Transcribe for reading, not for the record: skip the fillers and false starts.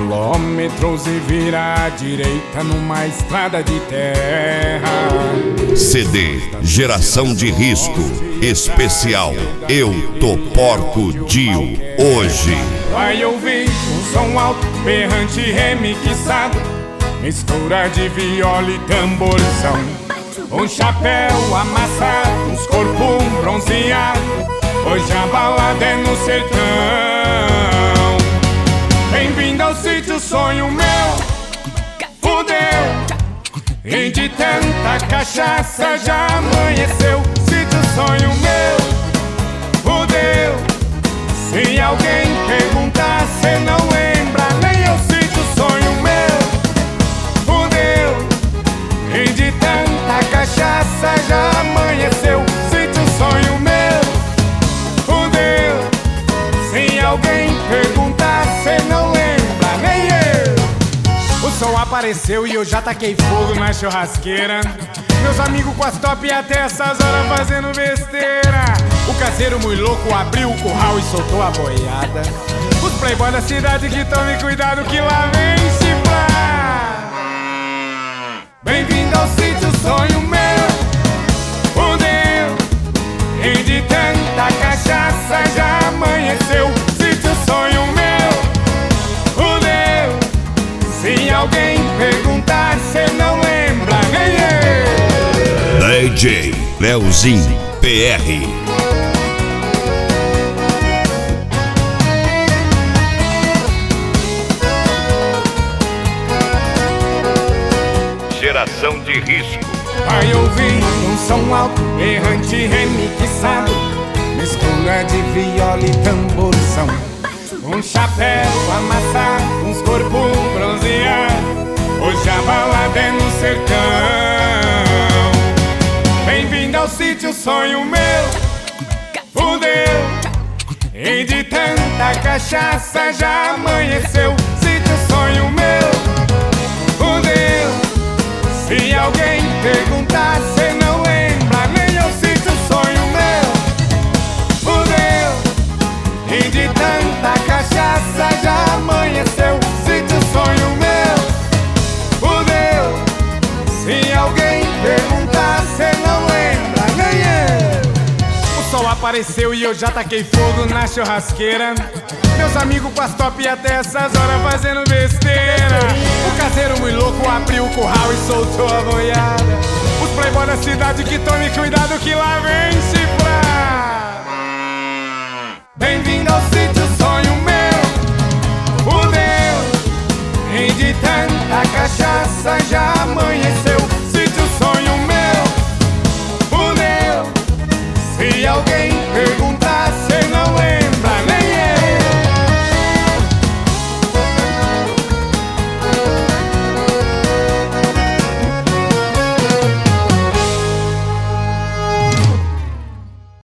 quilômetros e vira à direita numa estrada de terra. CD Geração de Risco Especial Eu Tô Porco Dio. Hoje vai ouvir um som alto, berrante remixado, mistura de viola e tamborzão. Um chapéu amassado, uns corpos bronzeados, hoje a balada é no sertão. Bem-vindo ao sítio, sonho meu, fudeu. E de tanta cachaça já amanheceu. Sítio, sonho meu, fudeu. Se alguém perguntar, cê não lembra, nem eu. Sítio, sonho meu, fudeu. E de tanta cachaça já amanheceu. Sítio, sonho meu, fudeu. Se alguém perguntar, cê não lembra, nem eu. O som apareceu e eu já taquei fogo na churrasqueira. Meus amigos com as top até essas horas fazendo besteira. O caseiro muito louco abriu o curral e soltou a boiada. Os playboy da cidade que tome cuidado que lá vem chifrar. Bem-vindo ao sítio, sonho meu, fudeu. E de tanta cachaça já amanheceu. Sítio, sonho meu, fudeu. Se alguém perguntar, cê não lembra, nem eu. DJ Leozinho PR. Geração de Risco. Vai ouvir um som alto, errante remixado, mistura de viola e tamborzão. Um chapéu amassado, uns corpos bronzeados, hoje a balada é no sertão. Bem-vindo ao sítio, sonho meu, fudeu. E de tanta cachaça já amanheceu. Sítio, sonho meu, fudeu. Se alguém perguntar, cê não lembra, nem eu. Sítio, sonho meu, fudeu. E de tanta cachaça já amanheceu. Sítio, sonho meu, fudeu. Se alguém perguntar, cê não lembra, nem eu. O sol apareceu e eu já taquei fogo na churrasqueira. Meus amigos com as top até essas horas fazendo besteira. O caseiro muito louco abriu o curral e soltou a boiada. Os playboy da cidade que tome cuidado que lá vem chifrar. Bem-vindo ao